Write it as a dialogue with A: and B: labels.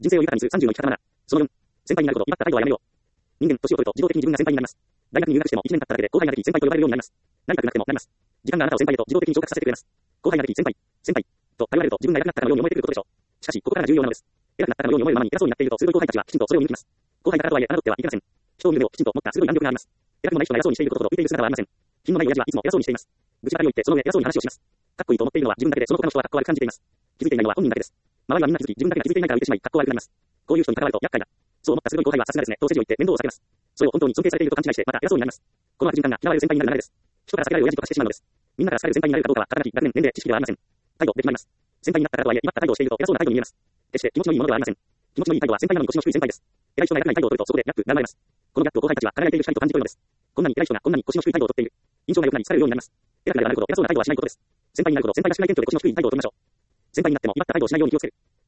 A: 人生を豊かにする30の生き方なら。その4、先輩になるほど威張った態度はやめよう。人間、年を取ると自動的に自分が先輩になります。大学に入学しても1年経っただけで後輩になる日先輩と呼ばれるようになります。なりたくなくてもなります。時間があなたを先輩へと自動的に昇格させてくれます。後輩になる日先輩、先輩と頼られると自分が偉くなったかのように思えてくることでしょう。しかし、ここからが重要なのです。偉くなったかのように思えるままに偉そうになっていると鋭い後輩たちはきちんとそれを見抜きます。後輩だからとはいえ侮ってはいけません。人を見る目をきちんと持った鋭い眼力があります。偉くもない人が偉そうにしていることほど浮いている姿はありません。品のない親父はいつも偉そうにしています。愚痴ばかりを言ってその上偉そうに話をします。かっこいいと思っているのは自分だけでその他の人はかっこ悪く感じています。気づいていないのは本人だけです。周りはみんな気づき自分だけが気づいていないから浮いてしまいかっこ悪くなります。こういう人に関わると厄介だ。そう思った鋭い後輩はさすがですねと世辞を言って面倒を避けます。それを本当に尊敬されていると勘違いしてまた偉そうになります。この悪循環が嫌われる先輩になる流れです。人から避けられる親父と化してしまうのです。みんなから好かれる先輩になれるかどうかは肩書き、学年、年齢、知識ではありません。態度で決まります。先輩になったからとはいえ威張った態度をしていると偉そうな態度に見えます。決して気持ちのいいものではありません。気持ちのいい態度は先輩なのに腰の低い先輩です。偉い人が偉くない態度を取るとそこでギャップが生まれます。このギャップを後輩たちは輝いている光と感じ取るのです。こんなに偉い人がこんなに腰の低い態度を取っている。印象が良くなり好かれるようになります。偉くなればなるほど偉そうな態度はしないことです。先輩になるほど先輩がしない限度で腰の低い態度を取りましょう。先輩になっても威張った態度をしないように気をつける。